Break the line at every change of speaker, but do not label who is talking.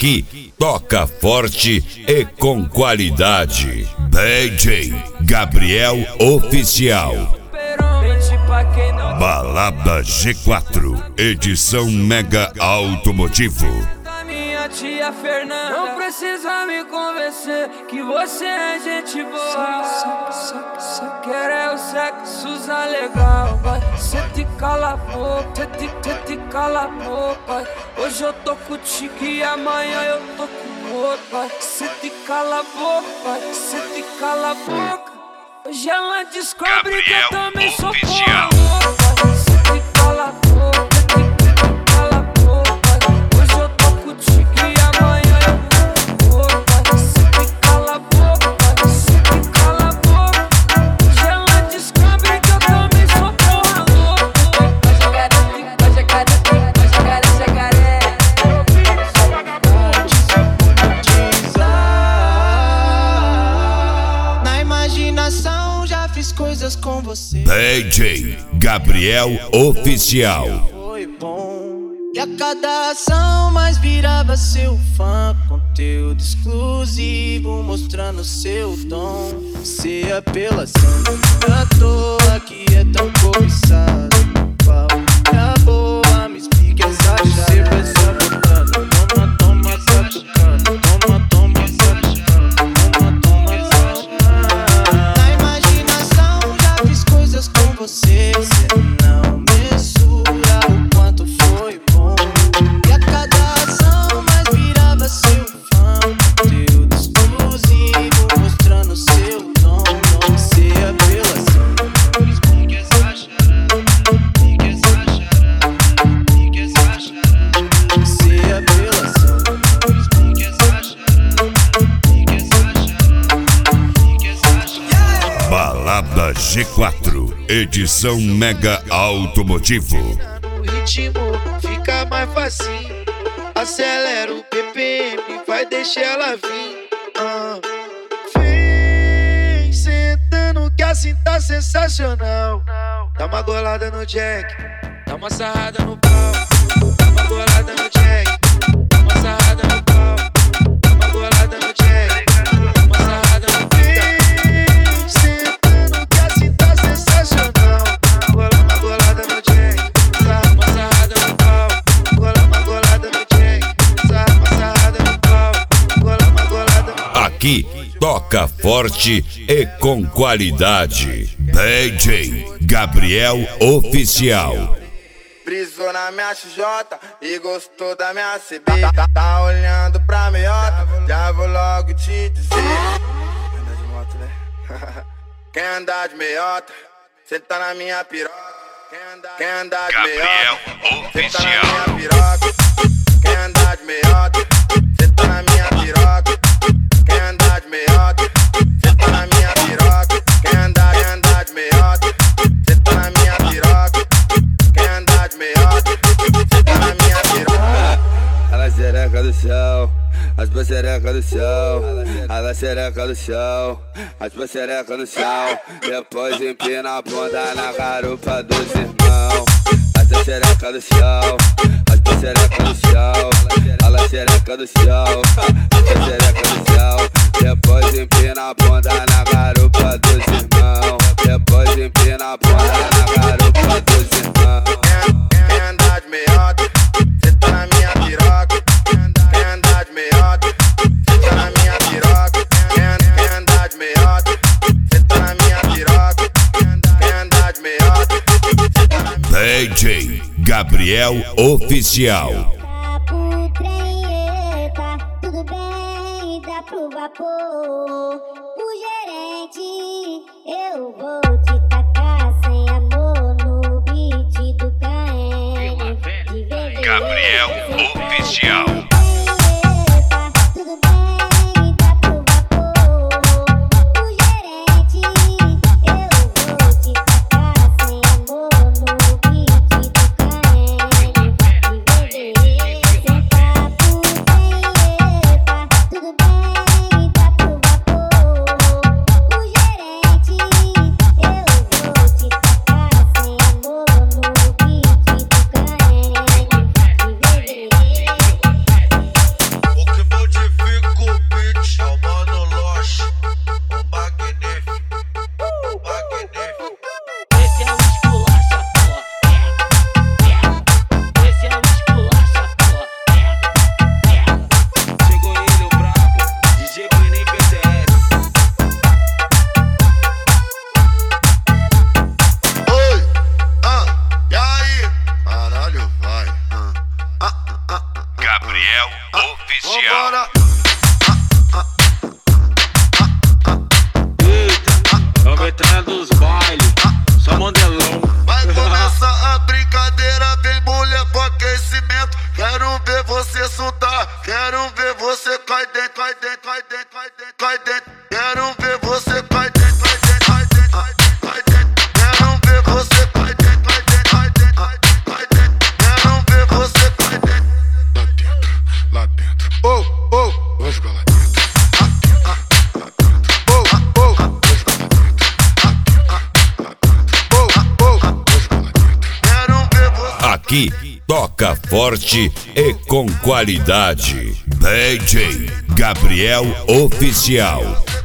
Aqui toca forte e com qualidade. DJ Gabriel Oficial. Balada G4, edição Mega Automotivo.
Minha tia Fernanda, não precisa me convencer que você é gente boa. Só quer é o sexo legal, vai. Cê te cala a boca, cê te cala a boca. Hoje eu tô contigo e amanhã eu tô com outro, vai. Cê te cala a boca, cê te cala a boca. Hoje ela descobre que eu também sou porra louca. Cê te cala a boca.
Já fiz coisas com você.
DJ Gabriel Oficial.
Foi bom. E a cada ação mais virava seu fã. Conteúdo exclusivo mostrando seu dom. Se apelação à toa que é tão cobiçado. Qual é a boa? Me explique essa chave. Você vai sabotando. Toma, toma, sabotando. Toma, toma, sabotando. Toma, toma, sabotando. Na imaginação já fiz coisas com você. Você não mensura o quanto foi bom. E a cada ação mais virava seu fã. Conteúdo exclusivo mostrando seu dom. Se apelação. Explique essa charada. Explique essa charada. Explique essa charada. Se apelação. Explique essa charada. Explique essa charada. Explique essa charada.
Balada G4, edição Mega Automotivo.
O ritmo fica mais facinho. Acelera o BPM, vai deixar ela vir. Vem sentando que assim tá sensacional. Dá uma golada no jack, dá uma sarrada no pau. Dá uma golada no jack, dá uma sarrada no pau. Dá uma golada no jack, dá uma sarrada no pau. Vem sentando que assim tá sensacional. Uma golada no jack, uma sarrada no pau. Uma golada no jack, uma sarrada no pau. Uma golada no pau.
Aqui toca forte e com qualidade. DJ Gabriel Oficial.
Brisou na minha XJ e gostou da minha CB. Tá olhando pra meiota, já vou logo te dizer. Anda de moto, né? Quer andar de meiota, cê tá na minha piroca. Quer andar de meiota, cê tá na minha piroca. Quer andar de meiota, cê tá na minha piroca. Quer andar de meiota, cê tá na minha piroca. Quer andar de meiota, cê tá na minha piroca. Quer andar de meiota, cê tá na minha piroca.
Ela xereca do chão, as xereca do chão. Ela xereca do chão, as xereca no chão. Depois empina a bunda na garupa dos irmãos. Essa xereca do chão, as xereca do chão. Ela xereca do chão, as xereca do chão. Depois empina a bunda na garupa dos irmãos. Depois empina a bunda na garupa dos irmãos.
Quer andar de meiota, cê tá na minha piroca. Quer andar de meiota, cê tá na minha piroca. Quer andar de meiota, cê tá na minha piroca. Quer andar de meiota, cê tá na minha piroca.
DJ Gabriel Oficial.
Papo treta, tudo bem, dá pro vapor. O gerente, eu vou te tacar sem amor no beat do KM.
Gabriel Oficial.
Tudo bem, dá pro vapor. O gerente, eu vou te tacar sem amor no beat do KM. Sem papo, sem epa. Tudo bem, dá pro vapor. O gerente, eu vou te tacar sem amor no beat do KM.
Gabriel Oficial.
É o veterano dos bailes, só modelão.
Vai começar a brincadeira, vem mulher pro aquecimento. Quero ver você soltar, quero ver você cai dentro, cai dentro, cai dentro, cai dentro, cai dentro. Quero ver você cai dentro, cai dentro, cai dentro, cai dentro. Quero ver você cai dentro, cai dentro, cai dentro, cai dentro. Quero ver você cai dentro. Lá dentro, oh, oh, vamos pra lá dentro.
Aqui toca forte e com qualidade. DJ Gabriel Oficial.